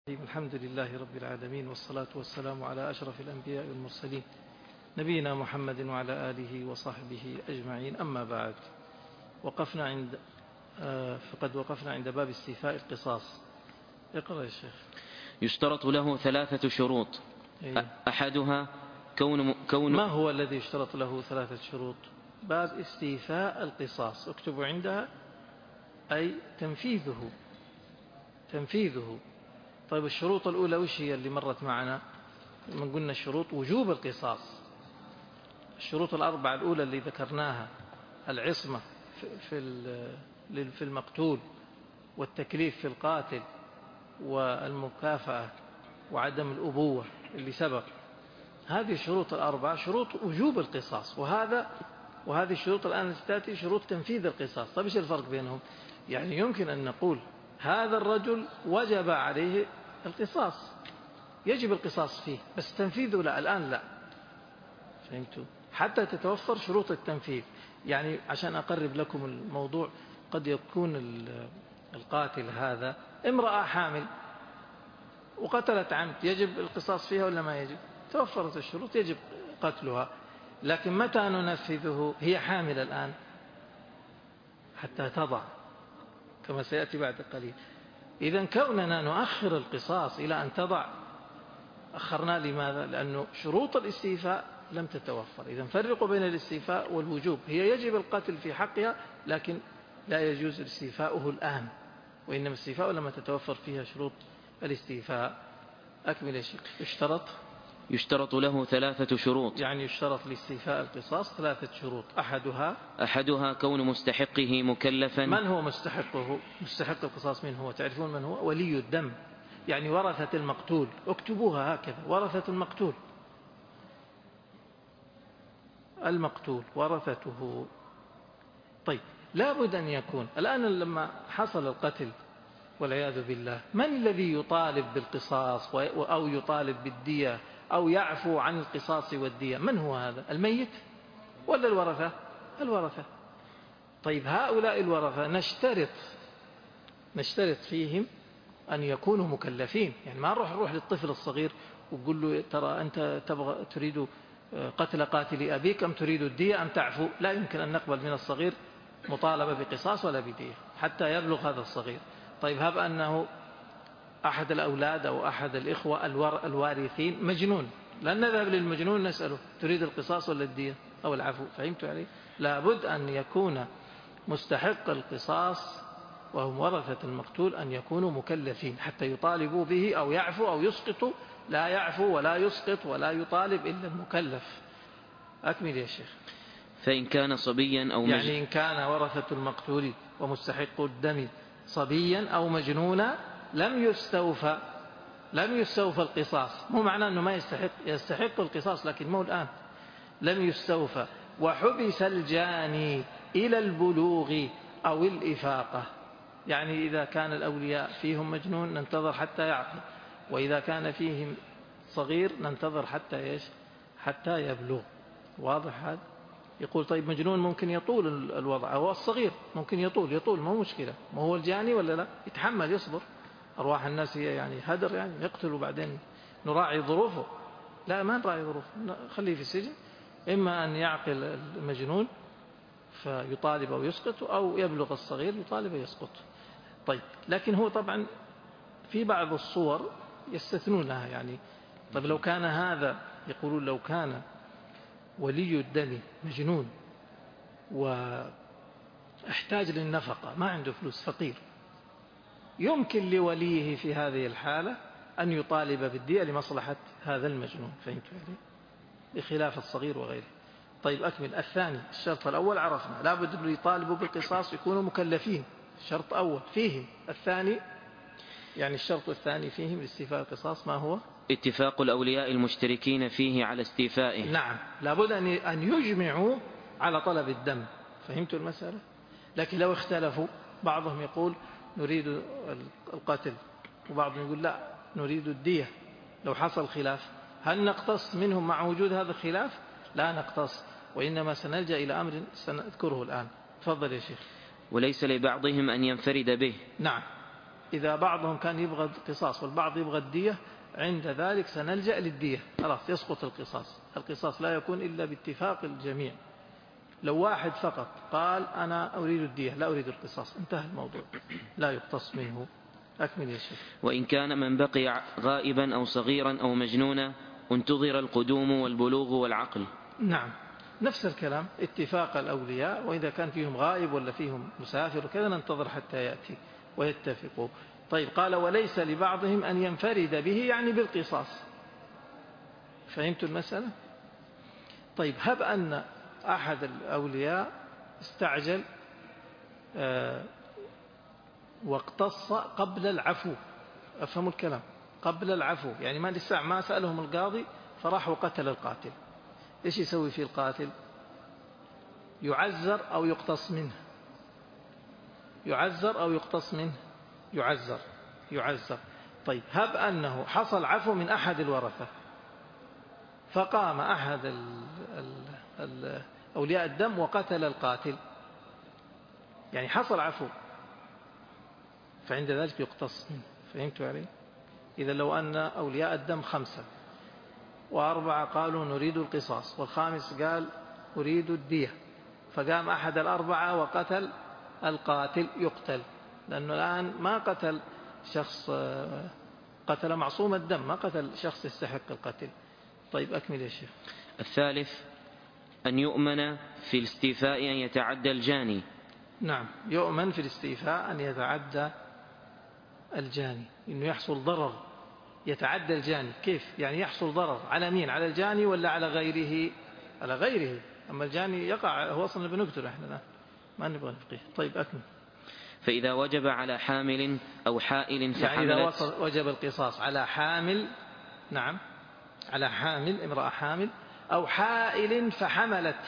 الحمد لله رب العالمين، والصلاة والسلام على أشرف الأنبياء والمرسلين نبينا محمد وعلى آله وصحبه أجمعين. أما بعد، فقد وقفنا عند باب استيفاء القصاص. اقرأ يا شيخ. يشترط له 3 شروط. أحدها كون ما هو الذي يشترط له 3 شروط؟ باب استيفاء القصاص، اكتبوا عندها، أي تنفيذه. طيب الشروط الأولى وش هي اللي مرت معنا؟ من قلنا الشروط وجوب القصاص. الشروط الأربعة الأولى اللي ذكرناها: العصمة في المقتول، والتكليف في القاتل، والمكافأة، وعدم الأبوة اللي سبق. هذه الشروط الأربعة شروط وجوب القصاص، وهذه الشروط الآن تأتي شروط تنفيذ القصاص. طيب ايش الفرق بينهم؟ يعني يمكن أن نقول هذا الرجل وجب عليه القصاص، يجب القصاص فيه، بس تنفيذه لا، الآن لا. فهمتوا؟ حتى تتوفر شروط التنفيذ. يعني عشان أقرب لكم الموضوع، قد يكون القاتل هذا امرأة حامل وقتلت عمد، يجب القصاص فيها ولا ما يجب؟ توفرت الشروط يجب قتلها، لكن متى ننفذه؟ هي حامل الآن حتى تضع، كما سيأتي بعد قليل. إذن كوننا نؤخر القصاص إلى أن تضع، أخرنا لماذا؟ لأنه شروط الاستيفاء لم تتوفر. إذن فرقوا بين الاستيفاء والوجوب. هي يجب القتل في حقها، لكن لا يجوز استيفاؤه الآن، وإنما استيفاؤه لما تتوفر فيها شروط الاستيفاء. أكمل يا شيخ. يشترط له 3 شروط. يعني يشترط لاستيفاء القصاص 3 شروط. أحدها كون مستحقه مكلفا. من هو مستحقه؟ مستحق القصاص من هو؟ تعرفون من هو؟ ولي الدم، يعني ورثة المقتول. اكتبوها هكذا: ورثة المقتول ورثته. طيب لابد أن يكون الآن لما حصل القتل والعياذ بالله، من الذي يطالب بالقصاص أو يطالب بالدية أو يعفو عن القصاص والدية؟ من هو هذا؟ الميت ولا الورثة؟ طيب هؤلاء الورثة نشترط فيهم أن يكونوا مكلفين. يعني ما نروح للطفل الصغير وقل له ترى أنت تريد قتل قاتل أبيك أم تريد الدية أم تعفو؟ لا يمكن أن نقبل من الصغير مطالبة بقصاص ولا بدية حتى يبلغ هذا الصغير. طيب هب أنه أحد الأولاد أو أحد الإخوة الوارثين مجنون، لن نذهب للمجنون نسأله تريد القصاص ولا الدية أو العفو. فهمت علي؟ لابد أن يكون مستحق القصاص وهم ورثة المقتول أن يكونوا مكلفين حتى يطالبوا به أو يعفو أو يسقطوا. لا يعفو ولا يسقط ولا يطالب إلا المكلف. أكمل يا شيخ. فإن كان صبيا أو يعني إن كان ورثة المقتول ومستحق الدم صبيا أو مجنونا لم يستوفى القصاص. مو معناه أنه ما يستحق القصاص، لكن مو الآن، لم يستوفى. وحبس الجاني إلى البلوغ أو الإفاقة. يعني إذا كان الأولياء فيهم مجنون ننتظر حتى يعقل، وإذا كان فيهم صغير ننتظر حتى يبلغ. واضح هذا؟ يقول طيب مجنون ممكن يطول الوضع، أو الصغير ممكن يطول مو مشكلة، ما هو الجاني ولا لا؟ يتحمل يصبر. أرواح الناس هي يعني هدر، يعني يقتل وبعدين نراعي ظروفه؟ لا، ما نراعي ظروفه، خليه في السجن. إما أن يعقل المجنون فيطالب أو يسقط، أو يبلغ الصغير يطالب ويسقط. طيب لكن هو طبعا في بعض الصور يستثنونها. يعني طيب لو كان هذا، يقولون لو كان ولي الدم مجنون واحتاج للنفقة، ما عنده فلوس، فقير، يمكن لوليه في هذه الحالة أن يطالب بالدية لمصلحة هذا المجنون. فهمت علي؟ بخلاف الصغير وغيره. طيب أكمل. الثاني، الشرط الأول عرفنا لابد أن يطالبوا بالقصاص يكونوا مكلفين، شرط أول فيهم. الثاني يعني الشرط الثاني فيهم لاستيفاء القصاص ما هو؟ اتفاق الأولياء المشتركين فيه على استيفائه. نعم، لابد أن يجمعوا على طلب الدم. فهمتوا المسألة؟ لكن لو اختلفوا، بعضهم يقول نريد القتل وبعضهم يقول لا نريد الدية، لو حصل خلاف هل نقتص منهم مع وجود هذا الخلاف؟ لا نقتص، وإنما سنلجأ إلى أمر سنذكره الآن. تفضل يا شيخ. وليس لبعضهم أن ينفرد به. نعم، إذا بعضهم كان يبغى القصاص والبعض يبغى الدية، عند ذلك سنلجأ للدية، خلاص يسقط القصاص. القصاص لا يكون إلا باتفاق الجميع. لو واحد فقط قال أنا أريد الدية لا أريد القصاص، انتهى الموضوع، لا يقتص منه. أكمل يا شيخ. وإن كان من بقي غائبا أو صغيرا أو مجنونا انتظر القدوم والبلوغ والعقل. نعم، نفس الكلام، اتفاق الأولياء، وإذا كان فيهم غائب ولا فيهم مسافر وكذا ننتظر حتى يأتي ويتفقوا. طيب، قال وليس لبعضهم أن ينفرد به، يعني بالقصاص. فهمت المسألة؟ طيب، هب أن أحد الأولياء استعجل واقتص قبل العفو، أفهموا الكلام، قبل العفو، يعني ما سألهم القاضي فراح وقتل القاتل. إيش يسوي في القاتل؟ يعزر أو يقتص منه؟ يعزر أو يقتص منه؟ يعزر. طيب، هب أنه حصل عفو من أحد الورثة، فقام أحد أولياء الدم وقتل القاتل، يعني حصل عفو، فعند ذلك يقتص منه. فهمت علي؟ إذا لو أن أولياء الدم 5 و4 قالوا نريد القصاص، والخامس قال أريد الدية، فقام أحد ال4 وقتل القاتل، يقتل، لأنه الآن ما قتل شخص، قتل معصوم الدم، ما قتل شخص يستحق القتل. طيب، أكمل يا شيخ. الثالث أن يؤمن في الاستيفاء أن يتعدى الجاني. نعم، يؤمن في الاستيفاء أن يتعدى الجاني، إنه يحصل ضرر، يتعدى الجاني. كيف يعني يحصل ضرر؟ على مين؟ على الجاني ولا على غيره؟ على غيره. أما الجاني يقع، هو أصلا بنقتل احنا الآن، ما نبغى نفقيه. طيب، أكمل. فإذا وجب على حامل أو حائل فحملت، يعني إذا وجب القصاص على حامل، نعم، على حامل، امرأة حامل، أو حائل فحملت.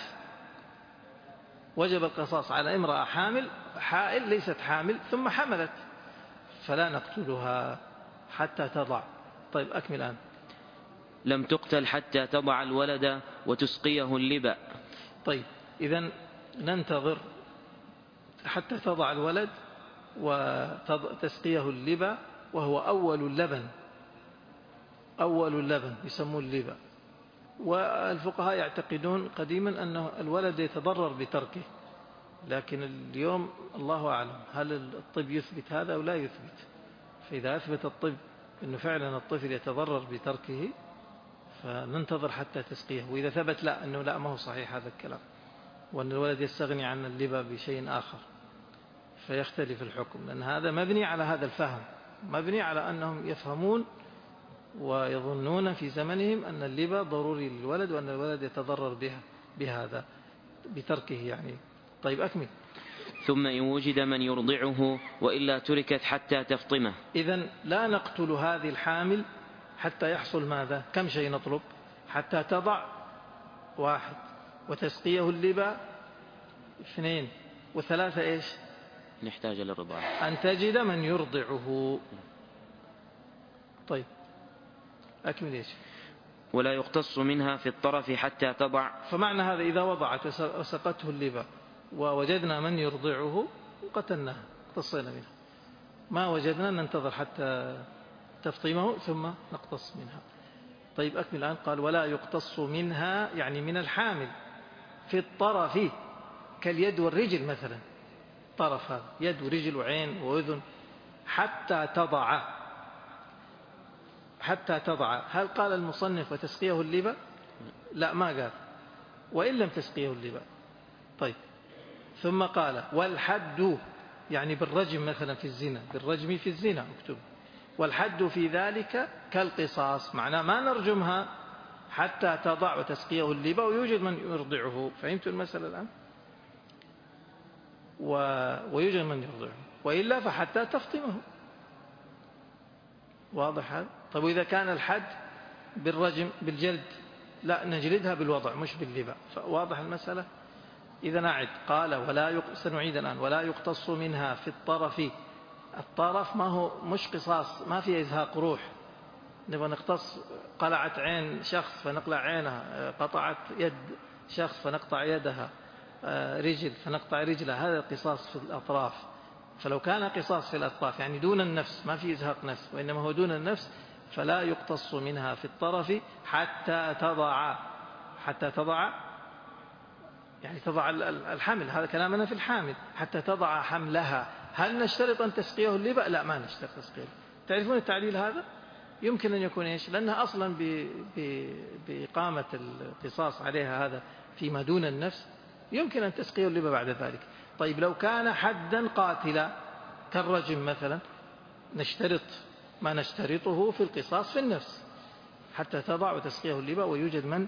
وجب القصاص على امرأة حامل، حائل ليست حامل ثم حملت، فلا نقتلها حتى تضع. طيب، أكمل الآن. لم تقتل حتى تضع الولد وتسقيه اللبن. طيب، إذن ننتظر حتى تضع الولد وتسقيه اللبن، وهو أول اللبن يسموه اللبن. والفقهاء يعتقدون قديما أن الولد يتضرر بتركه، لكن اليوم الله أعلم هل الطب يثبت هذا أو لا يثبت. فإذا أثبت الطب أنه فعلا الطفل يتضرر بتركه فننتظر حتى تسقيه، وإذا ثبت لا، أنه لا، ما هو صحيح هذا الكلام، وأن الولد يستغني عن اللبن بشيء آخر، فيختلف الحكم، لأن هذا مبني على هذا الفهم، مبني على أنهم يفهمون ويظنون في زمنهم أن اللبن ضروري للولد، وأن الولد يتضرر بهذا بتركه يعني. طيب، أكمل. ثم إن وجد من يرضعه وإلا تركت حتى تفطمه. إذن لا نقتل هذه الحامل حتى يحصل ماذا؟ كم شيء نطلب؟ حتى تضع 1، وتسقيه اللبن 2، و3 إيش؟ نحتاج للرضاعة، أن تجد من يرضعه. طيب، أكمل إيش؟ ولا يقتص منها في الطرف حتى تضع. فمعنى هذا إذا وضعت وسقته اللبن ووجدنا من يرضعه قتلناه، اقتصينا منها. ما وجدنا ننتظر حتى تفطيمه ثم نقتص منها. طيب، أكمل الآن. قال ولا يقتص منها، يعني من الحامل، في الطرف، كاليد والرجل مثلا، طرف هذا يد ورجل وعين وأذن، حتى تضع. هل قال المصنف وتسقيه اللبن؟ لا، ما قال، وإن لم تسقيه اللبن. طيب، ثم قال والحد، يعني بالرجم مثلا في الزنا، بالرجم في الزنا اكتب، والحد في ذلك كالقصاص، معناه ما نرجمها حتى تضع وتسقيه اللبن ويوجد من يرضعه. فهمت المسألة الآن؟ ويوجد من يرضعه، وإلا فحتى تفطمه. واضح هذا؟ طيب، وإذا كان الحد بالرجم بالجلد، لا، نجلدها بالوضع مش باللبن. واضح المسألة؟ إذا نعد. قال سنعيد الآن. ولا يقتص منها في الطرف. الطرف ما هو مش قصاص، ما في إزهاق روح، نبغى نقتص، قلعت عين شخص فنقلع عينها، قطعت يد شخص فنقطع يدها، رجل فنقطع رجلها، هذا القصاص في الأطراف. فلو كان قصاص في الأطراف يعني دون النفس، ما في إزهاق نفس وإنما هو دون النفس، فلا يقتص منها في الطرف حتى تضع يعني تضع الحمل. هذا كلامنا في الحامل، حتى تضع حملها. هل نشترط أن تسقيه اللبن؟ لا، ما نشترط تسقيه. تعرفون التعليل هذا؟ يمكن أن يكون إيش؟ لأنها أصلا بإقامة القصاص عليها هذا فيما دون النفس يمكن أن تسقيه اللبن بعد ذلك. طيب لو كان حدا قاتلا كالرجم مثلا، نشترط ما نشترطه في القصاص في النفس حتى تضع وتسقيه اللبن ويوجد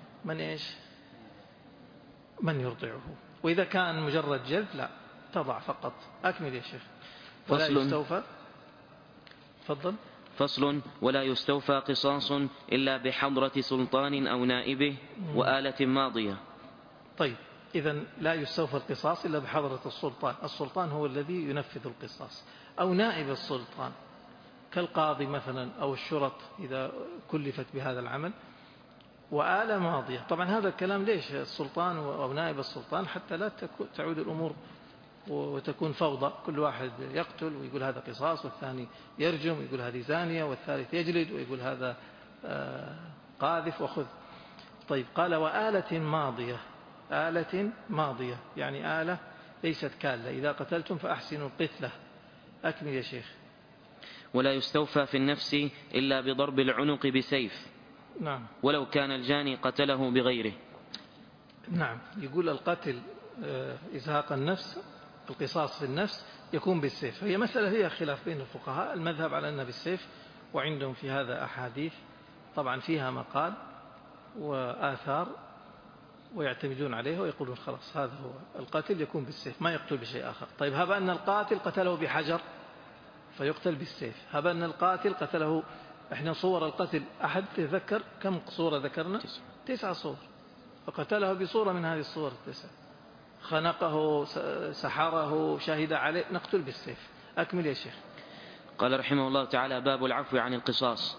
من يرضعه. وإذا كان مجرد جلد لا، تضع فقط. أكمل يا شيخ. ولا يستوفى. تفضل. فصل: ولا يستوفى قصاص إلا بحضرة سلطان أو نائبه وآلة ماضية. طيب، إذن لا يستوفى القصاص إلا بحضرة السلطان. السلطان هو الذي ينفذ القصاص، أو نائب السلطان كالقاضي مثلا أو الشرط إذا كلفت بهذا العمل، وآلة ماضية. طبعا هذا الكلام ليش السلطان أو نائب السلطان؟ حتى لا تعود الأمور وتكون فوضى، كل واحد يقتل ويقول هذا قصاص، والثاني يرجم ويقول هذه زانية، والثالث يجلد ويقول هذا قاذف وخذ. طيب، قال وآلة ماضية. آلة ماضية يعني آلة ليست كالة. إذا قتلتم فأحسنوا القتلة. أكمل يا شيخ. ولا يستوفى في النفس إلا بضرب العنق بسيف. نعم. ولو كان الجاني قتله بغيره. نعم. يقول القتل إزهاق النفس، القصاص في النفس يكون بالسيف. هي مسألة فيها خلاف بين الفقهاء. المذهب على أنها بالسيف، وعندهم في هذا أحاديث طبعا فيها مقال وآثار، ويعتمدون عليها ويقولون خلاص هذا هو القتل يكون بالسيف، ما يقتل بشيء آخر. طيب، هب أن القاتل قتله بحجر فيقتل بالسيف. هب أن القاتل قتله، احنا صور القتل أحد تذكر كم صورة ذكرنا؟ 9 صور. فقتله بصورة من هذه الصور 9، خنقه، سحره، شهد عليه، نقتل بالسيف. أكمل يا شيخ. قال رحمه الله تعالى: باب العفو عن القصاص.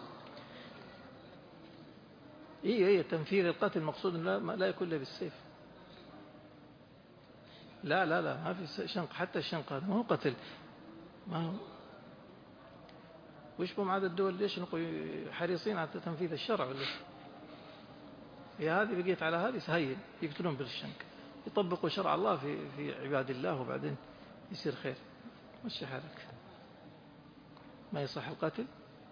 هي تنفيذ القتل مقصود لا يكون له بالسيف. لا لا لا، ما في شنق. حتى الشنق هذا ما هو قتل، ما هو. وش بهم عدد الدول ليش حريصين على تنفيذ الشرع ولا؟ هي هذه بقيت على هذه سهيل، يقتلون بالشنك، يطبقوا شرع الله في عباد الله، وبعدين يصير خير. مشي حالك. ما يصح القتل؟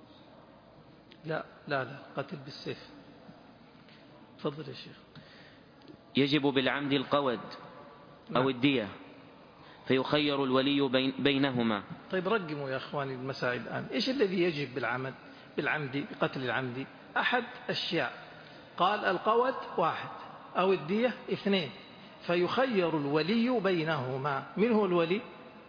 لا لا لا، قتل بالسيف. تفضل يا شيخ. يجب بالعمد القود أو الدية، فيخير الولي بينهما. طيب، رقموا يا أخواني المسائل الآن. إيش الذي يجب بالعمد بقتل العمد؟ أحد أشياء. قال القود 1 أو الدية 2، فيخير الولي بينهما. من هو الولي؟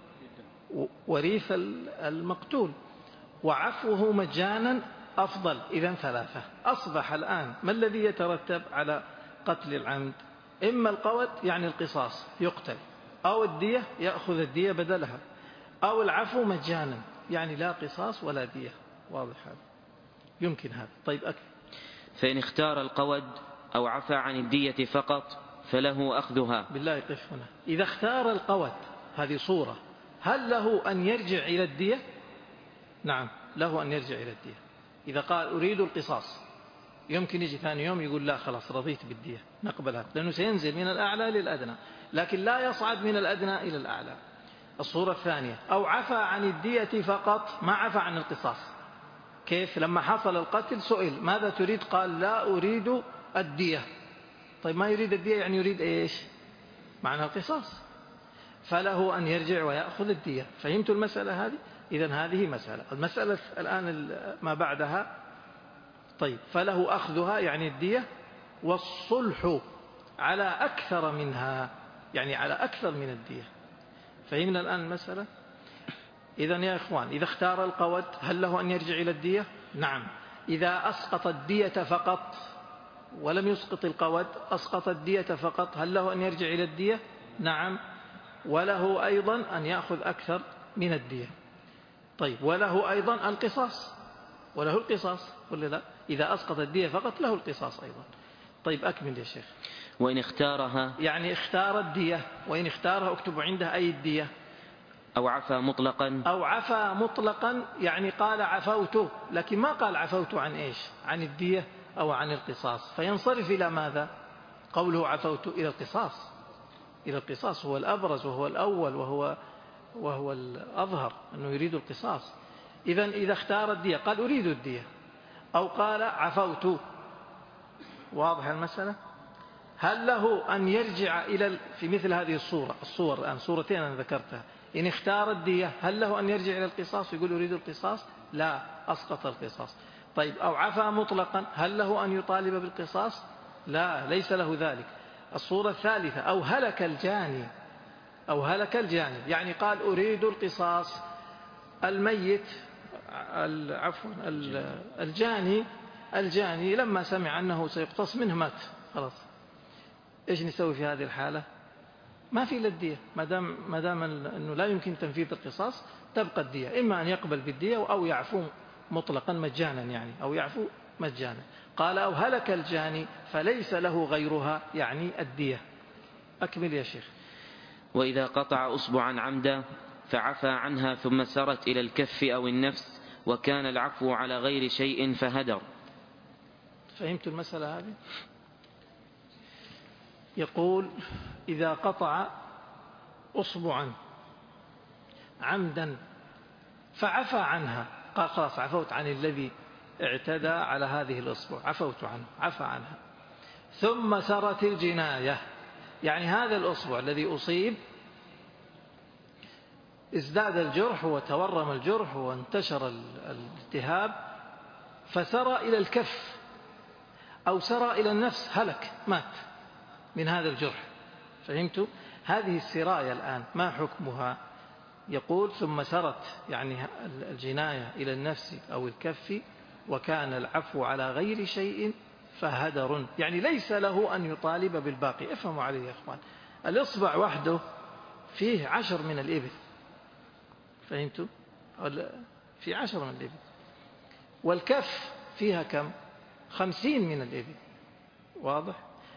وريث المقتول. وعفوه مجانا أفضل. إذن 3. أصبح الآن ما الذي يترتب على قتل العمد؟ إما القود يعني القصاص يقتل، أو الدية يأخذ الدية بدلها، أو العفو مجانا يعني لا قصاص ولا دية. واضح هذا؟ يمكن هذا. طيب، أكثر. فإن اختار القود أو عفى عن الدية فقط فله أخذها. بالله قف هنا. إذا اختار القود، هذه صورة، هل له أن يرجع إلى الدية؟ نعم، له أن يرجع إلى الدية. إذا قال أريد القصاص، يمكن يجي ثاني يوم يقول لا خلاص رضيت بالدية، نقبلها، لأنه سينزل من الأعلى للأدنى، لكن لا يصعد من الأدنى إلى الأعلى. الصورة الثانية: أو عفى عن الدية فقط، ما عفى عن القصاص. كيف؟ لما حصل القتل سئل ماذا تريد؟ قال لا أريد الدية. طيب، ما يريد الدية يعني يريد إيش؟ معنى القصاص. فله أن يرجع ويأخذ الدية. فهمت المسألة هذه؟ إذن هذه مسألة. المسألة الآن ما بعدها. طيب، فله أخذها يعني الدية، والصلح على أكثر منها يعني على أكثر من الدية. فهمنا الآن المسألة؟ إذن يا إخوان، إذا اختار القود هل له أن يرجع إلى الدية؟ نعم. إذا أسقط الدية فقط ولم يسقط القود، أسقط الدية فقط، هل له أن يرجع إلى الدية؟ نعم. وله أيضا أن يأخذ أكثر من الدية. طيب، وله أيضا القصاص، وله القصاص ولا لا؟ إذا أسقط الدية فقط له القصاص أيضا. طيب، أكمل يا شيخ. وإن اختارها، يعني اختار الدية، وإن اختارها اكتبوا عنده أي الدية. أو عفا مطلقا. أو عفا مطلقا يعني قال عفوت، لكن ما قال عفوت عن إيش؟ عن الدية أو عن القصاص، فينصرف إلى ماذا؟ قوله عفوت إلى القصاص. إلى القصاص هو الأبرز وهو الأول وهو الأظهر أنه يريد القصاص. إذا اختار الدية قال أريد الدية، أو قال عفوت. واضح المسألة؟ هل له أن يرجع في مثل هذه الصور الآن صورتين أنا ذكرتها، إن اختار الدية هل له أن يرجع إلى القصاص ويقول أريد القصاص؟ لا، أسقط القصاص. طيب أو عفا مطلقا هل له أن يطالب بالقصاص؟ لا، ليس له ذلك. الصورة الثالثة أو هلك الجاني. أو هلك الجاني يعني قال أريد القصاص. الميت عفوا الجاني لما سمع أنه سيقتص منه مات، خلاص. إيش نسوي في هذه الحالة؟ ما في إلا الدية، ما دام أنه لا يمكن تنفيذ القصاص تبقى الدية، إما أن يقبل بالدية أو يعفو مطلقا مجانا يعني، أو يعفو مجانا. قال أو هلك الجاني فليس له غيرها يعني الدية. أكمل يا شيخ. وإذا قطع أصبعا عمدا فعفى عنها ثم سرت إلى الكف أو النفس وكان العفو على غير شيء فهدر. فهمت المسألة هذه؟ يقول إذا قطع أصبعا عمدا فعفى عنها، قال خلاص عفوت عن الذي اعتدى على هذه الأصبع، عفوت عنه، عفى عنها. ثم سرت الجناية يعني هذا الأصبع الذي أصيب ازداد الجرح وتورم الجرح وانتشر الالتهاب، فسرى إلى الكف أو سرى إلى النفس، هلك، مات من هذا الجرح. فهمتوا؟ هذه السراية الآن ما حكمها؟ يقول ثم سرت يعني الجناية إلى النفس أو الكف وكان العفو على غير شيء فهدر، يعني ليس له أن يطالب بالباقي. افهموا علي يا أخوان، الإصبع وحده فيه 10 من الإبل، فهمتوا؟ في 10 من الإبل، والكف فيها كم؟ 50 من الإبل. واضح؟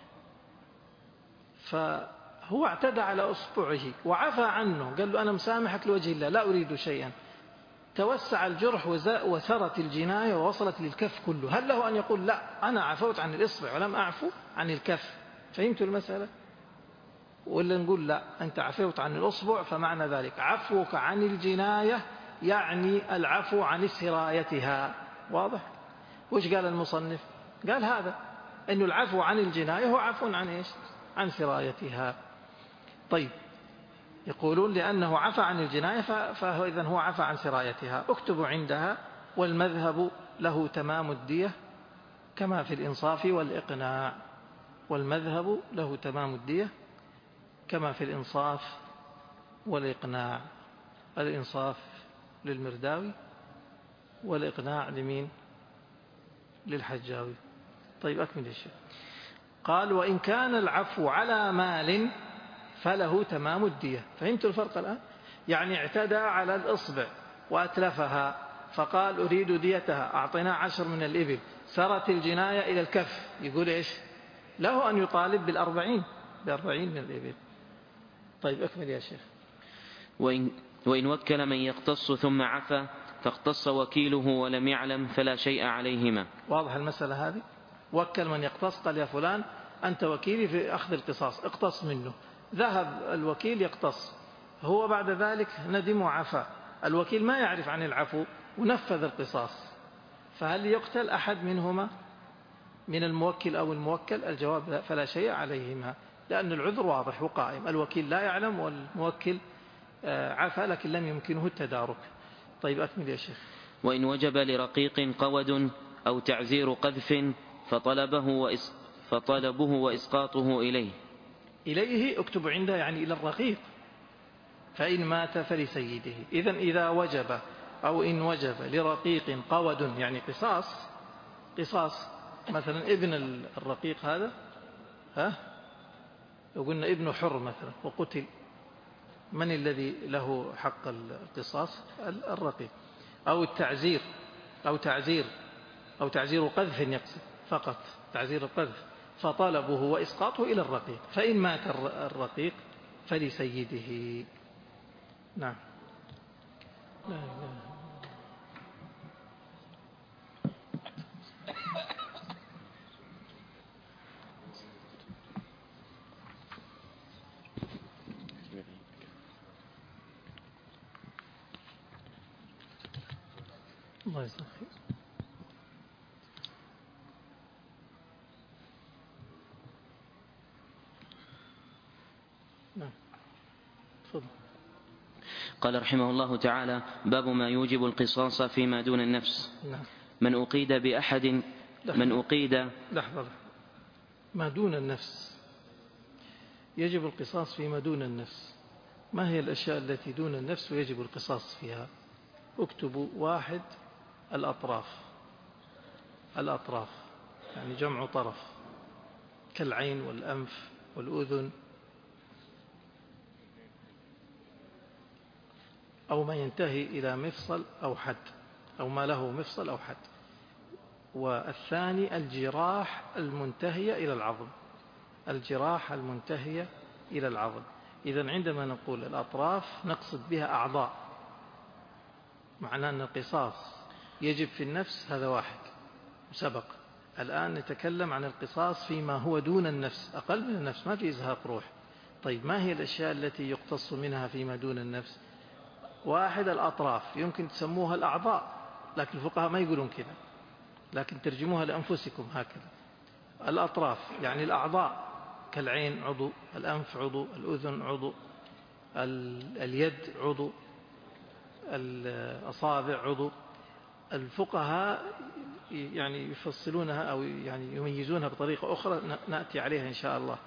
فهو اعتدى على أصبعه وعفى عنه، قال له أنا مسامحك لوجه الله لا أريد شيئا. توسع الجرح وسرت الجناية ووصلت للكف كله، هل له أن يقول لا أنا عفوت عن الإصبع ولم أعفو عن الكف؟ فهمتوا المسألة؟ ولا نقول لا أنت عفوت عن الأصبع فمعنى ذلك عفوك عن الجناية يعني العفو عن سرايتها. واضح؟ وش قال المصنف؟ قال هذا أن العفو عن الجناية هو عفو عن إيش؟ عن سرايتها. طيب يقولون لأنه عفى عن الجناية فهو إذن هو عفى عن سرايتها. اكتبوا عندها والمذهب له تمام الدية كما في الإنصاف والإقناع. والمذهب له تمام الدية كما في الإنصاف والإقناع. الإنصاف للمرداوي والإقناع لمين؟ للحجاوي. طيب أكمل الشيء. قال وإن كان العفو على مال فله تمام الدية. فهمت الفرق الآن؟ يعني اعتدى على الإصبع وأتلفها فقال أريد ديتها، أعطيناه 10 من الإبل، سرت الجناية إلى الكف، يقول إيش؟ له أن يطالب ب40 من الإبل. طيب أكمل يا شيخ. وإن وكل من يقتص ثم عفى فاقتص وكيله ولم يعلم فلا شيء عليهما. واضح المسألة هذه؟ وكل من يقتص، قال يا فلان أنت وكيلي في أخذ القصاص، اقتص منه. ذهب الوكيل يقتص، هو بعد ذلك ندم وعفى، الوكيل ما يعرف عن العفو ونفذ القصاص، فهل يقتل أحد منهما من الموكل أو الموكل؟ الجواب لا، فلا شيء عليهما، لأن العذر واضح وقائم، الوكيل لا يعلم والموكل عفى لكن لم يمكنه التدارك. طيب أكمل يا شيخ. وإن وجب لرقيق قود أو تعزير قذف فطلبه وإسقاطه إليه. اكتب عنده يعني إلى الرقيق، فإن مات فلسيده. إذن إذا وجب أو إن وجب لرقيق قود يعني قصاص مثلا ابن الرقيق هذا لو قلنا ابن حر مثلا وقتل، من الذي له حق القصاص؟ الرقيق. أو التعزير أو تعزير قذف يقصد فقط تعزير القذف، فطلبه وإسقاطه إلى الرقيق، فإن مات الرقيق فلسيده. نعم. لا إله. الله يجزاك خير. نعم تفضل. قال رحمه الله تعالى: باب ما يوجب القصاص فيما دون النفس. نعم. من أقيد بأحد من أقيد. لحظة. ما دون النفس يجب القصاص فيما دون النفس. ما هي الأشياء التي دون النفس ويجب القصاص فيها؟ اكتبوا: واحد، الأطراف يعني جمع طرف، كالعين والأنف والأذن، أو ما ينتهي إلى مفصل أو حد، أو ما له مفصل أو حد. والثاني الجراح المنتهية إلى العظم، الجراح المنتهية إلى العظم. إذن عندما نقول الأطراف نقصد بها أعضاء، معناه أن القصاص يجب في النفس، هذا واحد سبق. الآن نتكلم عن القصاص فيما هو دون النفس، أقل من النفس، ما في إزهاق روح. طيب ما هي الأشياء التي يقتص منها فيما دون النفس؟ واحد، الأطراف، يمكن تسموها الأعضاء لكن الفقهاء ما يقولون كذا، لكن ترجموها لأنفسكم هكذا. الأطراف يعني الأعضاء، كالعين عضو، الأنف عضو، الأذن عضو، اليد عضو، الأصابع عضو. الفقهاء يعني يفصلونها أو يعني يميزونها بطريقة أخرى نأتي عليها إن شاء الله.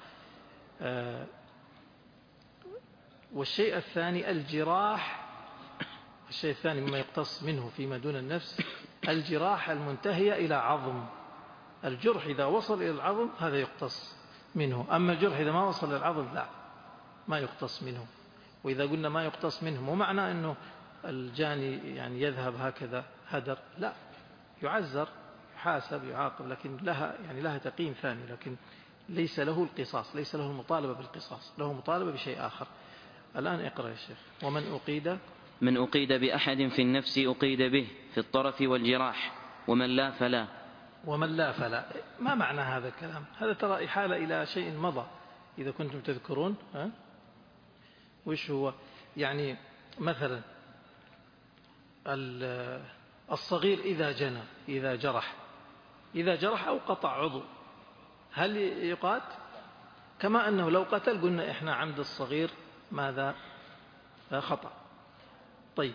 والشيء الثاني الجراح، الشيء الثاني مما يقتص منه فيما دون النفس الجراح المنتهية إلى عظم. الجرح إذا وصل إلى العظم هذا يقتص منه، أما الجرح إذا ما وصل إلى العظم لا، ما يقتص منه. وإذا قلنا ما يقتص منه مو معنى أنه الجاني يعني يذهب هكذا هدر، لا، يعزر، يحاسب، يعاقب، لكن لها تقييم ثاني، لكن ليس له القصاص، ليس له المطالبة بالقصاص، له مطالبة بشيء آخر. الآن اقرأ يا شيخ. من أقيد بأحد في النفس أقيد به في الطرف والجراح، ومن لا فلا. ما معنى هذا الكلام؟ هذا ترى إحالة إلى شيء مضى إذا كنتم تذكرون. وش هو؟ يعني مثلا الصغير إذا جرح أو قطع عضو، هل يقاد؟ كما أنه لو قتل قلنا إحنا عمد الصغير ماذا؟ خطأ. طيب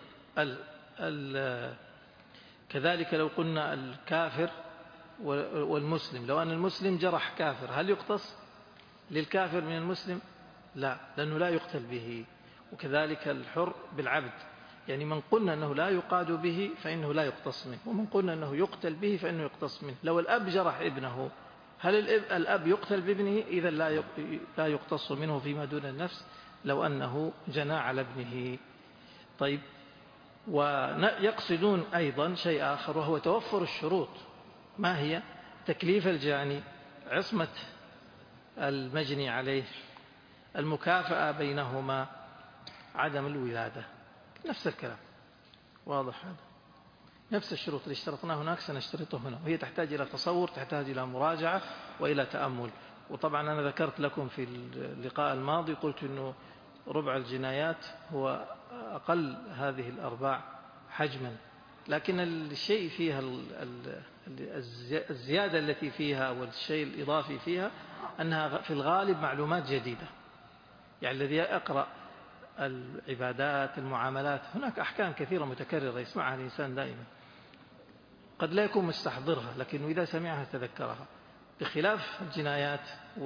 كذلك لو قلنا الكافر والمسلم، لو أن المسلم جرح كافر هل يقتص للكافر من المسلم؟ لا، لأنه لا يقتل به. وكذلك الحر بالعبد، يعني من قلنا أنه لا يقاد به فإنه لا يقتص منه، ومن قلنا أنه يقتل به فإنه يقتص منه. لو الأب جرح ابنه هل الأب يقتل بابنه؟ إذا لا يقتص منه فيما دون النفس لو أنه جنى على ابنه. طيب، ويقصدون أيضا شيء آخر وهو توفر الشروط. ما هي؟ تكليف الجاني، عصمة المجني عليه، المكافأة بينهما، عدم الولادة، نفس الكلام. واضح هذا؟ نفس الشروط اللي اشترطناها هناك سنشترطه هنا، وهي تحتاج إلى تصور، تحتاج إلى مراجعة وإلى تأمل. وطبعا أنا ذكرت لكم في اللقاء الماضي، قلت أنه ربع الجنايات هو أقل هذه الأرباع حجما، لكن الشيء فيها الزيادة التي فيها والشيء الإضافي فيها أنها في الغالب معلومات جديدة. يعني الذي يقرأ العبادات، المعاملات، هناك أحكام كثيرة متكررة يسمعها الإنسان دائما، قد لا يكون مستحضرها، لكن إذا سمعها تذكرها، بخلاف الجنايات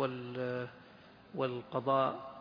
والقضاء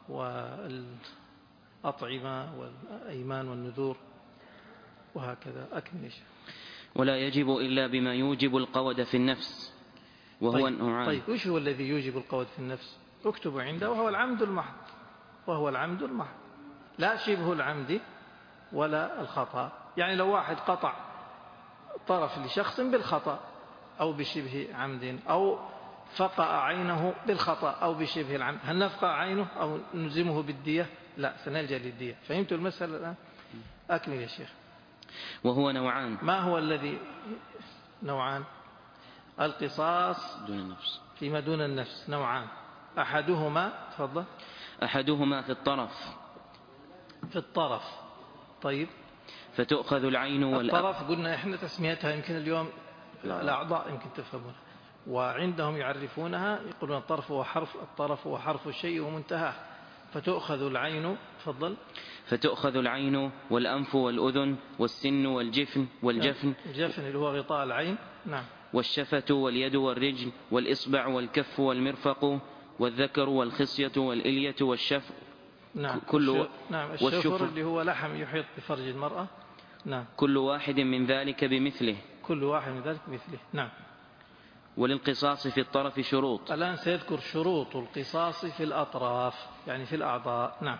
والأطعمة والأيمان والنذور وهكذا. أكمل. ولا يجب إلا بما يوجب القود في النفس وهو النوعان. طيب وش هو الذي يوجب القود في النفس؟ اكتبوا عنده، وهو العمد المحض، لا شبه العمد ولا الخطأ. يعني لو واحد قطع طرف لشخص بالخطأ أو بشبه عمد، أو فقع عينه بالخطأ أو بشبه العمد، هل نفقع عينه أو نلزمه بالدية؟ لا، سنلجأ للدية. فهمتوا المسألة الآن؟ أكمل يا شيخ. وهو نوعان. ما هو الذي نوعان؟ القصاص دون النفس فيما دون النفس نوعان، أحدهما تفضل. أحدهما في الطرف. في الطرف. طيب. فتؤخذ العين الطرف قلنا إحنا تسميتها يمكن اليوم الأعضاء يمكن تفهمونها، وعندهم يعرفونها يقولون الطرف هو حرف الشيء ومنتهاه. فتؤخذ العين. تفضل. فتؤخذ العين والأنف والأذن والسن والجفن الجفن اللي هو غطاء العين. نعم. والشفة واليد والرجل والإصبع والكف والمرفق والذكر والخصية والإلية والشفر. نعم. نعم. الشفر اللي هو لحم يحيط بفرج المرأة. نعم. كل واحد من ذلك بمثله. كل واحد من ذلك بمثله. نعم. وللقصاص في الطرف شروط. الآن سيذكر شروط القصاص في الأطراف يعني في الأعضاء. نعم.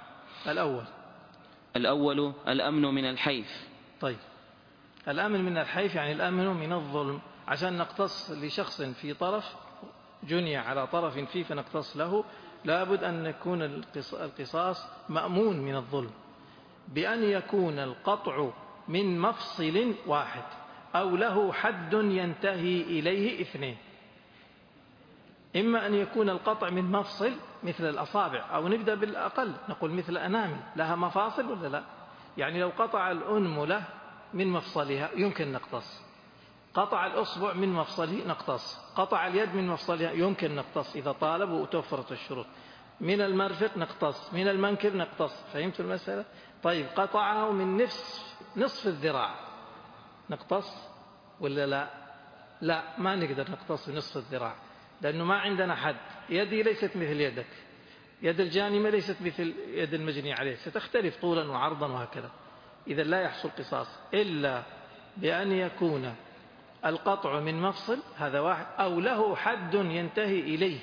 الأول الأمن من الحيف. طيب. الأمن من الحيف يعني الأمن من الظلم. عشان نقتص لشخص في طرف جني على طرف فيه فنقتص له، لابد أن يكون القصاص مأمون من الظلم، بأن يكون القطع من مفصل واحد أو له حد ينتهي إليه اثنين. إما أن يكون القطع من مفصل مثل الأصابع، أو نبدأ بالأقل نقول مثل الأنامل لها مفاصل ولا لا؟ يعني لو قطع الأنملة من مفصلها يمكن نقتص، قطع الأصبع من مفصله نقتص، قطع اليد من مفصلها يمكن نقتص إذا طالب وتوفرت الشروط. من المرفق نقتص، من المنكب نقتص. فهمت المسألة؟ طيب قطعه من نصف الذراع نقتص ولا لا؟ لا، ما نقدر نقتص بنصف الذراع لأنه ما عندنا حد. يدي ليست مثل يدك، يد الجانمة ليست مثل يد المجني عليه، ستختلف طولا وعرضا وهكذا. إذا لا يحصل قصاص إلا بأن يكون القطع من مفصل، هذا واحد، أو له حد ينتهي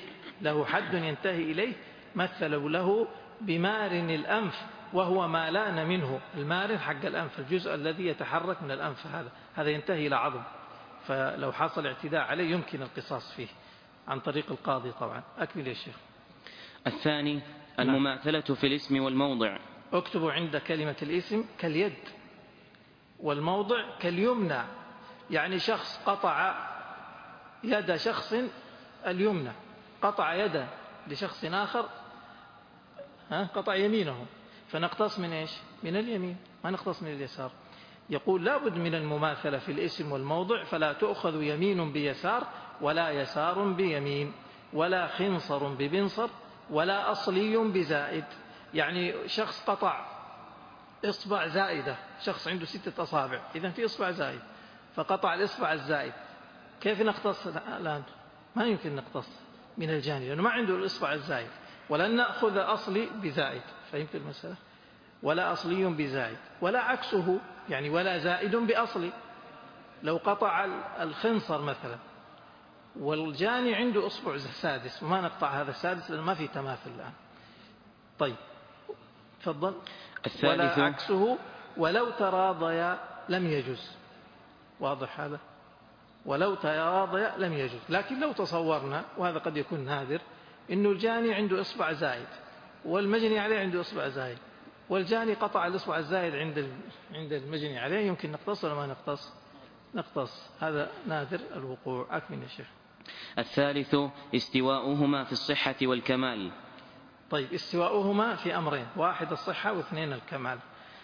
إليه، مثلوا له بمارن الأنف وهو ما لان منه. المارن حق الأنف الجزء الذي يتحرك من الأنف، هذا ينتهي إلى عظم، فلو حصل اعتداء عليه يمكن القصاص فيه عن طريق القاضي طبعا. أكمل يا شيخ. الثاني المماثلة في الاسم والموضع. اكتبوا عند كلمة الاسم كاليد، والموضع كاليمنى. يعني شخص قطع يد شخص اليمنى، قطع يد لشخص آخر قطع يمينه، فنقتص من إيش؟ من اليمين، ما نقتص من اليسار. يقول لابد من المماثلة في الاسم والموضع، فلا تؤخذ يمين بيسار ولا يسار بيمين، ولا خنصر ببنصر، ولا أصلي بزائد. يعني شخص قطع إصبع زائدة، شخص عنده 6 أصابع، إذن في إصبع زائد فقطع الإصبع الزائد، كيف نقتص الآن؟ ما يمكن نقتص من الجاني لأنه ما عنده الإصبع الزائد، ولن نأخذ أصلي بزائد. فهمت المسألة؟ ولا أصلي بزائد ولا عكسه، يعني ولا زائد بأصلي. لو قطع الخنصر مثلا والجاني عنده أصبع سادس وما نقطع هذا السادس لأنه ما في تماثل الآن. طيب تفضل. ولا عكسه ولو تراضيا لم يجوز. واضح هذا؟ ولو تراضيا لم يجوز. لكن لو تصورنا، وهذا قد يكون نادر، إنه الجاني عنده إصبع زائد والمجني عليه عنده إصبع زائد، والجاني قطع الإصبع الزائد عند المجني عليه، يمكن نقتص ولا ما نقتص؟ نقتص. هذا نادر الوقوع. أكمل يا شيخ. الثالث استواؤهما في الصحة والكمال. طيب استواؤهما في أمرين، واحد الصحة واثنين الكمال.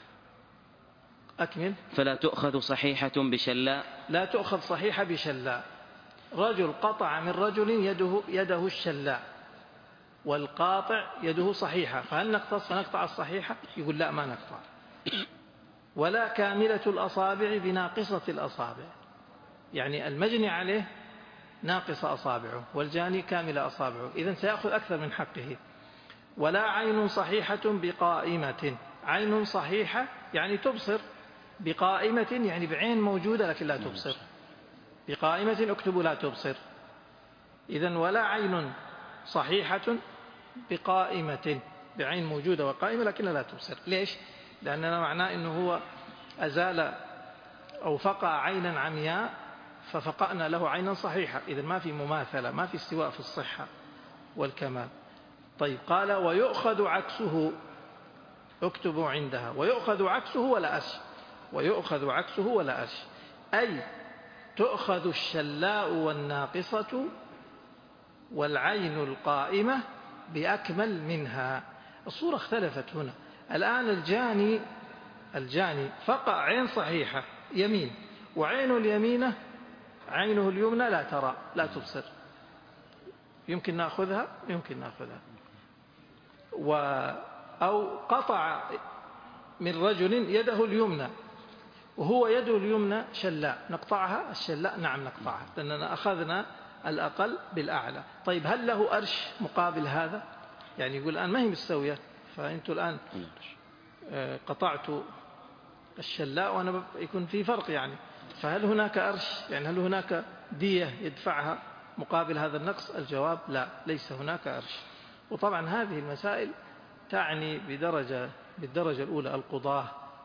أكمل. فلا تؤخذ صحيحة بشلاء. لا تؤخذ صحيحة بشلاء. رجل قطع من رجل يده الشلاء والقاطع يده صحيحة، فهل نقتص فنقطع الصحيحة؟ يقول لا، ما نقطع. ولا كاملة الأصابع بناقصة الأصابع، يعني المجني عليه ناقص أصابعه والجاني كامل أصابعه، إذن سيأخذ أكثر من حقه. ولا عين صحيحة بقائمة. عين صحيحة يعني تبصر، بقائمة يعني بعين موجودة لكن لا تبصر. بقائمة اكتبوا لا تبصر. إذن ولا عين صحيحة بقائمة، بعين موجودة وقائمة لكن لا تبصر. ليش؟ لأننا معناه أنه هو أزال أو فقع عينا عمياء ففقأنا له عينا صحيحة. إذن ما في مماثلة، ما في استواء في الصحة والكمال. طيب قال ويؤخذ عكسه. اكتبوا عندها. ويؤخذ عكسه ولا أش، ويؤخذ عكسه ولا أش، أي تؤخذ الشلاء والناقصة والعين القائمة بأكمل منها. الصورة اختلفت هنا. الآن الجاني فقع عين صحيحة يمين، وعين اليمينة عينه اليمنى لا ترى، لا تبصر، يمكن نأخذها، يمكن نأخذها. أو قطع من رجل يده اليمنى وهو يده اليمنى شلاء، نقطعها الشلاء؟ نعم نقطعها، لأننا أخذنا الأقل بالأعلى. طيب هل له أرش مقابل هذا؟ يعني يقول الآن ما هي مستوية، فأنتوا الآن قطعت الشلاء وأنا يكون في فرق يعني، فهل هناك أرش؟ يعني هل هناك دية يدفعها مقابل هذا النقص؟ الجواب لا، ليس هناك أرش. وطبعا هذه المسائل تعني بالدرجة الأولى القضاة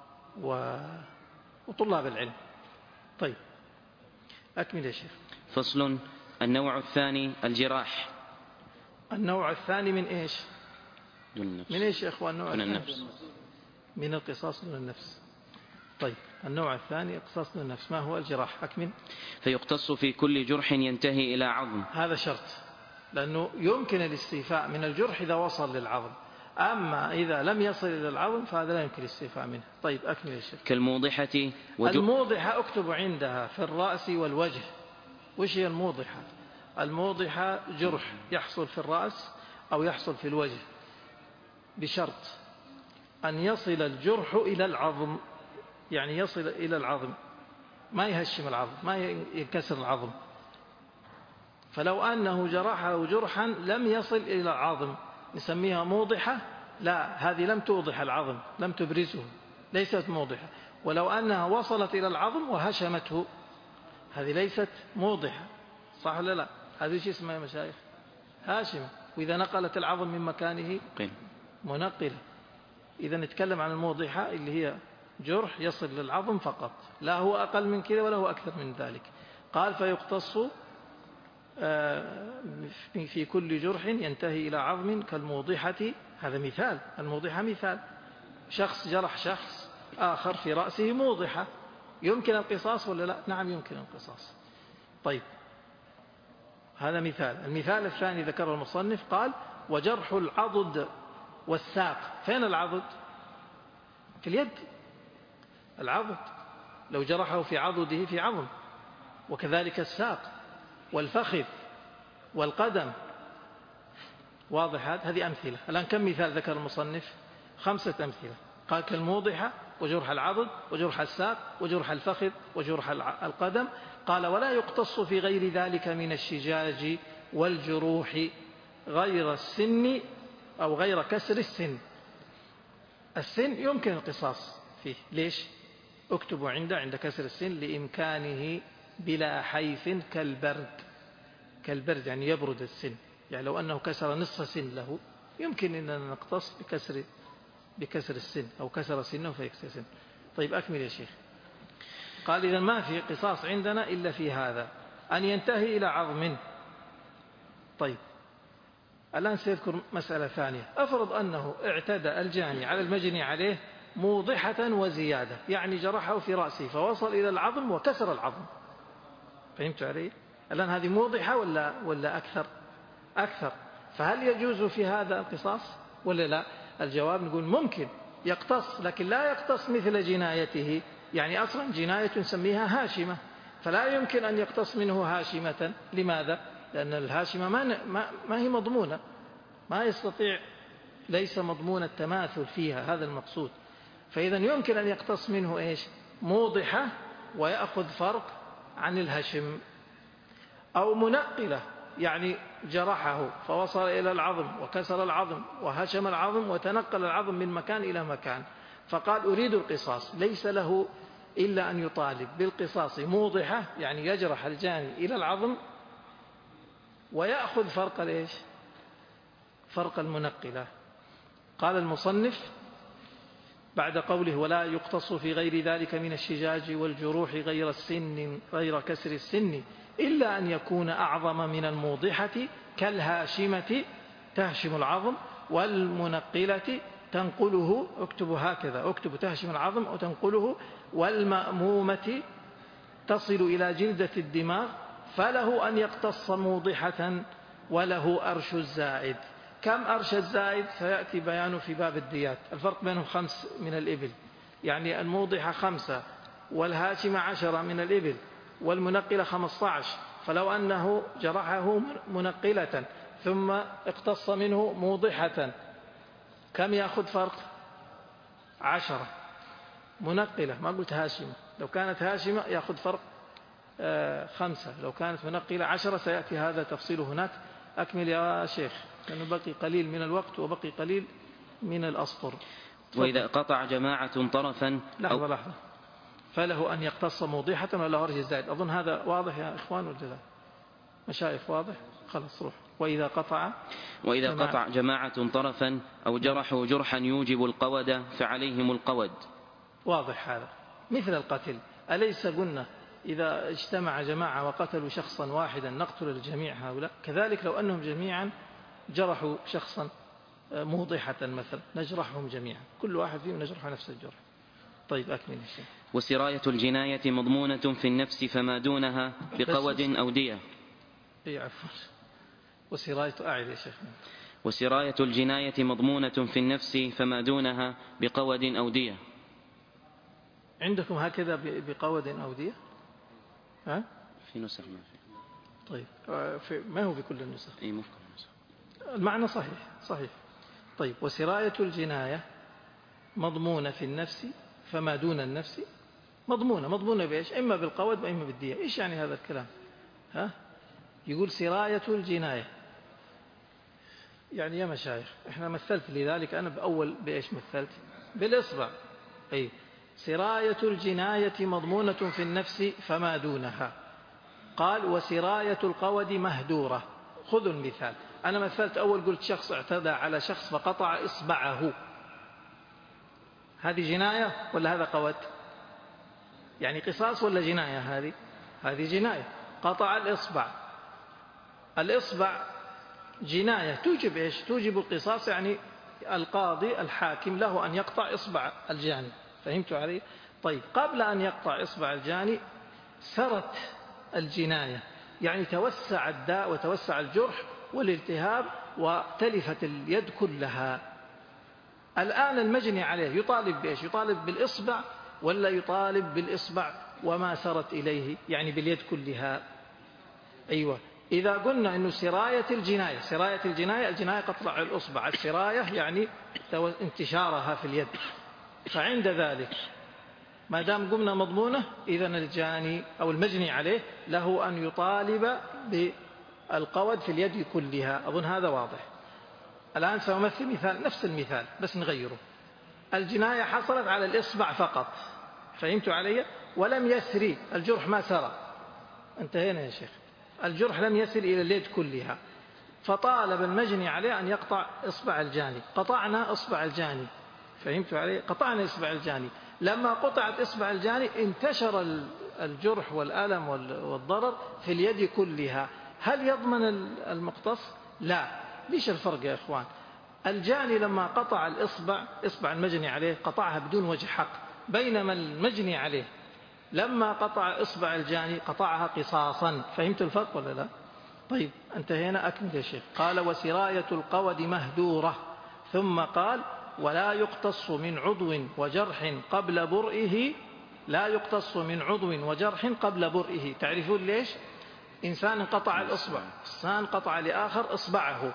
وطلاب العلم. طيب أكمل يا شيخ. فصل. النوع الثاني الجراح. النوع الثاني من إيش؟ دون النفس. من إيش يا إخوان؟ النوع من الثاني النفس. من القصاص دون النفس. طيب النوع الثاني قصاص دون النفس، ما هو الجراح؟ أكمل. فيقتص في كل جرح ينتهي إلى عظم. هذا شرط، لأنه يمكن الاستيفاء من الجرح إذا وصل للعظم، أما إذا لم يصل إلى العظم فهذا لا يمكن الاستيفاء منه. طيب أكمل يا شيخ. كالموضحة. الموضحة أكتب عندها في الرأس والوجه. وش هي الموضحة؟ الموضحة جرح يحصل في الرأس أو يحصل في الوجه، بشرط أن يصل الجرح إلى العظم، يعني يصل إلى العظم، ما يهشم العظم، ما ينكسر العظم. فلو أنه جرحه جرحا لم يصل إلى العظم نسميها موضحة؟ لا، هذه لم توضح العظم، لم تبرزه، ليست موضحة. ولو أنها وصلت إلى العظم وهشمته، هذه ليست موضحة، صح ولا لا؟ هذه شيء اسمها يا مشايخ هاشمة. وإذا نقلت العظم من مكانه منقلة. إذا نتكلم عن الموضحة اللي هي جرح يصل للعظم فقط، لا هو أقل من كذا ولا هو أكثر من ذلك. قال فيقتص في كل جرح ينتهي إلى عظم كالموضحة. هذا مثال، الموضحة مثال، شخص جرح شخص آخر في رأسه موضحة، يمكن القصاص ولا لا؟ نعم يمكن القصاص. طيب هذا مثال. المثال الثاني ذكره المصنف، قال وجرح العضد والساق. فين العضد؟ في اليد. العضد لو جرحه في عضده في عظم، وكذلك الساق والفخذ والقدم. واضح؟ هذه أمثلة. الآن كم مثال ذكر المصنف؟ 5 أمثلة. قال كالموضحة وجرح العضد وجرح الساق وجرح الفخذ وجرح القدم. قال ولا يقتص في غير ذلك من الشجاج والجروح غير السن أو غير كسر السن. السن يمكن القصاص فيه. ليش؟ اكتبوا عند كسر السن لإمكانه بلا حيف كالبرد يعني يبرد السن. يعني لو أنه كسر نصف سن له يمكن أننا نقتص بكسر السن، أو كسر سنه فيكسر سن. طيب أكمل يا شيخ. قال إذا ما في قصاص عندنا إلا في هذا، أن ينتهي إلى عظم. طيب الآن سيذكر مسألة ثانية. أفرض أنه اعتدى الجاني على المجني عليه موضحة وزيادة، يعني جرحه في رأسه فوصل إلى العظم وكسر العظم. فهمت علي؟ الآن هذه موضحة ولا أكثر؟ فهل يجوز في هذا القصاص ولا لا؟ الجواب نقول ممكن يقتص، لكن لا يقتص مثل جنايته. يعني أصلا جناية نسميها هاشمة، فلا يمكن أن يقتص منه هاشمة. لماذا؟ لأن الهاشمة ما هي مضمونة، ما يستطيع، ليس مضمون التماثل فيها، هذا المقصود. فإذا يمكن أن يقتص منه إيش؟ موضحة ويأخذ فرق عن الهشم. أو منقلة، يعني جرحه فوصل إلى العظم وكسر العظم وهشم العظم وتنقل العظم من مكان إلى مكان، فقال أريد القصاص، ليس له إلا أن يطالب بالقصاص موضحة، يعني يجرح الجاني إلى العظم ويأخذ فرق الإيش؟ فرق المنقلة. قال المصنف بعد قوله ولا يقتص في غير ذلك من الشجاج والجروح غير كسر السن إلا أن يكون أعظم من الموضحة كالهاشمة تهشم العظم، والمنقلة تنقله، اكتبوا هكذا، اكتبوا تهشم العظم وتنقله، والمأمومة تصل إلى جلدة الدماغ، فله أن يقتص موضحة وله أرش الزائد. كم أرش الزائد سيأتي بيانه في باب الديات. الفرق بينهم 5 من الإبل، يعني الموضحة 5 والهاشمة 10 من الإبل والمنقلة 15. فلو أنه جرحه منقلة ثم اقتص منه موضحة كم يأخذ فرق؟ 10. منقلة، ما قلت هاشمة، لو كانت هاشمة يأخذ فرق 5، لو كانت منقلة 10. سيأتي هذا تفصيله هناك. أكمل يا شيخ، لأنه بقي قليل من الوقت وبقي قليل من الأسطر. وإذا قطع جماعة طرفا لحظة، فله أن يقتص موضحة ولا أرش الزائد. أظن هذا واضح يا إخوان ولا لا؟ مشايخ واضح؟ خلاص روح. وإذا قطع جماعة طرفا أو جرحوا جرحا يوجب القود فعليهم القود. واضح هذا، مثل القتل. أليس قلنا إذا اجتمع جماعة وقتلوا شخصا واحدا نقتل الجميع هؤلاء؟ كذلك لو أنهم جميعا جرحوا شخصا موضحة مثلا نجرحهم جميعا، كل واحد فيهم نجرح نفس الجرح. طيب أكمل الشيء. وسراية الجناية مضمونة في النفس فما دونها بقود أو دية. عفوا، وسراية أعد يا شيخ. وسراية الجناية مضمونة في النفس فما دونها بقود أو دية. عندكم هكذا بقود أو دية؟ ها؟ في نسخ ما في. طيب ما هو بكل النسخ؟ أي مفكر النسخ. المعنى صحيح. طيب وسراية الجناية مضمونة في النفس فما دون النفس مضمونة بإيش؟ إما بالقود وإما بالدية. إيش يعني هذا الكلام؟ ها؟ يقول سراية الجناية، يعني يا مشايخ إحنا مثلت لذلك أنا بأول بإيش مثلت؟ بالإصبع. أي سراية الجناية مضمونة في النفس فما دونها. قال وسراية القود مهدورة. خذوا المثال. أنا مثلت أول قلت شخص اعتدى على شخص فقطع إصبعه، هذه جناية ولا هذا قود؟ يعني قصاص ولا جناية؟ هذه جناية. قطع الإصبع جناية توجب إيش؟ توجب القصاص، يعني القاضي الحاكم له أن يقطع إصبع الجاني. فهمتوا علي؟ طيب قبل أن يقطع إصبع الجاني سرت الجناية، يعني توسع الداء وتوسع الجرح والالتهاب وتلفت اليد كلها. الآن المجني عليه يطالب بإيش؟ يطالب بالإصبع ولا يطالب بالإصبع وما سرت إليه، يعني باليد كلها؟ أيوة. إذا قلنا أنه سراية الجناية قطع الإصبع، السراية يعني انتشارها في اليد. فعند ذلك ما دام قمنا مضمونة، إذن الجاني أو المجني عليه له أن يطالب بالقود في اليد كلها. أظن هذا واضح. الآن سأمثل مثال، نفس المثال بس نغيره. الجناية حصلت على الإصبع فقط، فهمتوا علي؟ ولم يسري الجرح، ما سرى، انتهينا يا شيخ. الجرح لم يسر إلى اليد كلها، فطالب المجني عليه أن يقطع إصبع الجاني. قطعنا إصبع الجاني، فهمتوا علي؟ قطعنا إصبع الجاني. لما قطعت إصبع الجاني انتشر الجرح والألم والضرر في اليد كلها. هل يضمن المقتص؟ لا. ليش الفرق يا إخوان؟ الجاني لما قطع إصبع المجني عليه قطعها بدون وجه حق، بينما المجني عليه لما قطع إصبع الجاني قطعها قصاصا. فهمت الفرق ولا لا؟ طيب انتهينا. أكمل يا شيخ. قال وسراية القود مهدورة، ثم قال ولا يقتص من عضو وجرح قبل برئه. لا يقتص من عضو وجرح قبل برئه. تعرفون ليش؟ إنسان قطع الإصبع، إنسان قطع لآخر إصبعه،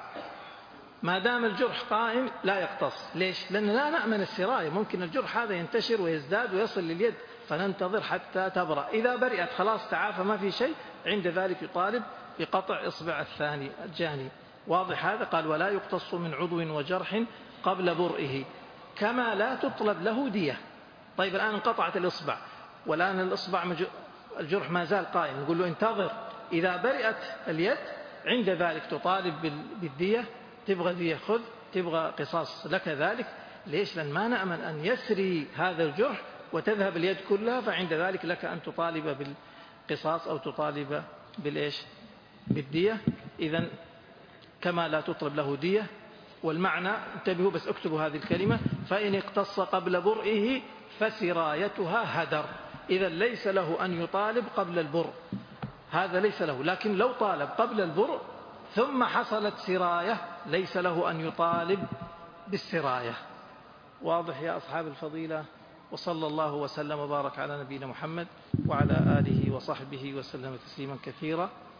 ما دام الجرح قائم لا يقتص. ليش؟ لأن لا نأمن السراية، ممكن الجرح هذا ينتشر ويزداد ويصل لليد، فننتظر حتى تبرأ. إذا برئت خلاص تعافى ما في شيء، عند ذلك يطالب بقطع إصبع الثاني الجاني. واضح هذا؟ قال ولا يقتص من عضو وجرح قبل برئه، كما لا تطلب له دية. طيب الآن انقطعت الإصبع والآن الإصبع الجرح ما زال قائم، نقول له انتظر، إذا برئت اليد عند ذلك تطالب بالدية. تبغى دية خذ، تبغى قصاص لك ذلك. ليش؟ لأن ما نأمن أن يسري هذا الجرح وتذهب اليد كلها، فعند ذلك لك أن تطالب بالقصاص أو تطالب بالإيش؟ بالدية. إذن كما لا تطلب له دية والمعنى انتبهوا بس اكتبوا هذه الكلمة: فإن اقتص قبل برئه فسرايتها هدر. إذا ليس له أن يطالب قبل البرء، هذا ليس له. لكن لو طالب قبل البرء ثم حصلت سراية ليس له أن يطالب بالسراية. واضح يا أصحاب الفضيلة؟ وصلى الله وسلم وبارك على نبينا محمد وعلى آله وصحبه وسلم تسليما كثيرا.